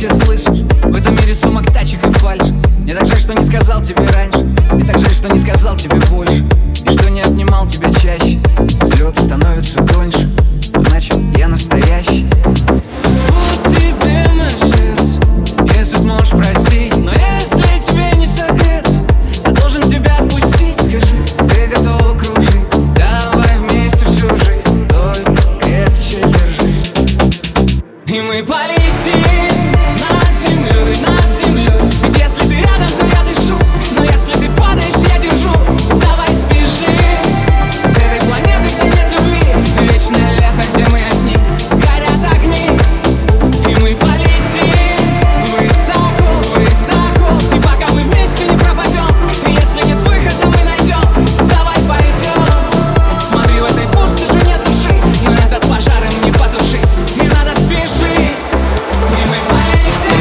сейчас слышишь? В этом мире сумок, тачек и фальшь. Мне так жаль, что не сказал тебе раньше. Мне так жаль, что не сказал тебе больше. И что не обнимал тебя чаще. Лед становится тоньше, значит, я настоящий. Вот тебе мое сердце, если сможешь простить. Но если тебе не согреться, я должен тебя отпустить. Скажи, ты готова кружить? Давай вместе всю жизнь, только крепче держи. И мы полетим над землей, над землей. Ведь если ты рядом, то я дышу. Но если ты падаешь, я держу. Давай сбежим с этой планеты, где нет любви. Вечное лето, где мы одни, горят огни. И мы полетим высоко, высоко. И пока мы вместе не пропадем, если нет выхода, мы найдем. Давай пойдем. Смотри, в этой пустоши нет души, но этот пожар им не потушить. Не надо спешить. И мы полетим.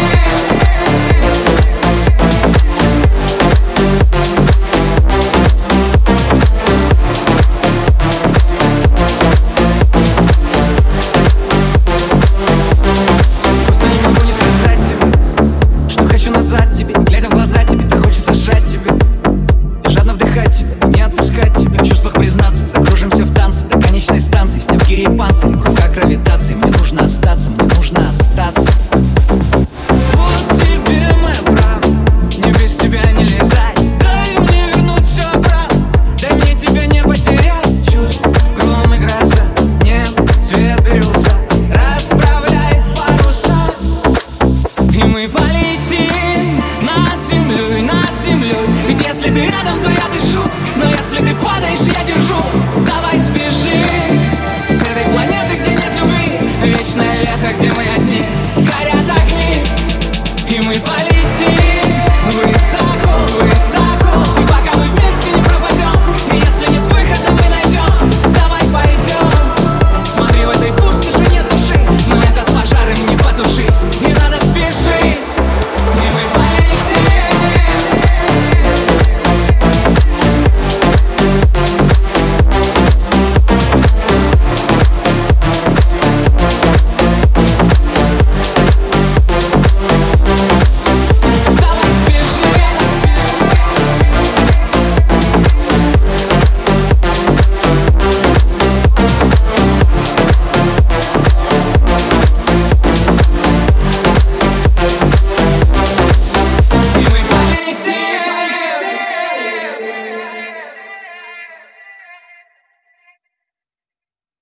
Просто не могу не сказать тебе, что хочу назад тебе. Глядя в глаза тебе, так хочется сжать тебя и жадно вдыхать тебя, и не отпускать тебя. В чувствах признаться, закружимся в танце до конечной станции. Сняв гири и панцирь, в руках гравитации. Мне нужно остаться, мне нужно остаться.